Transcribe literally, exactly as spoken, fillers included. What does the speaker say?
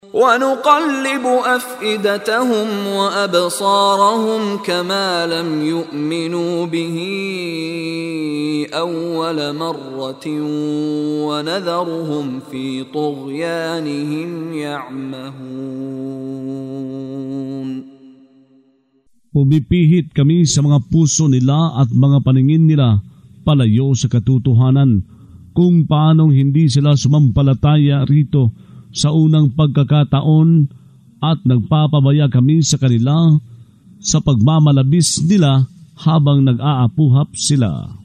وَنُقَلِّبُ أَفْئِدَتَهُمْ وَأَبْصَارَهُمْ كَمَا لَمْ يُؤْمِنُوا بِهِ أَوَّلَ مَرَّةٍ وَنَذَرُهُمْ فِي طُغْيَانِهِمْ يَعْمَهُونَ. Pumipihit kami sa mga puso nila at mga paningin nila palayo sa katotohanan, kung paanong hindi sila sumampalataya rito sa unang pagkakataon, at nagpapabaya kami sa kanila sa pagmamalabis nila habang nag-aapuhap sila.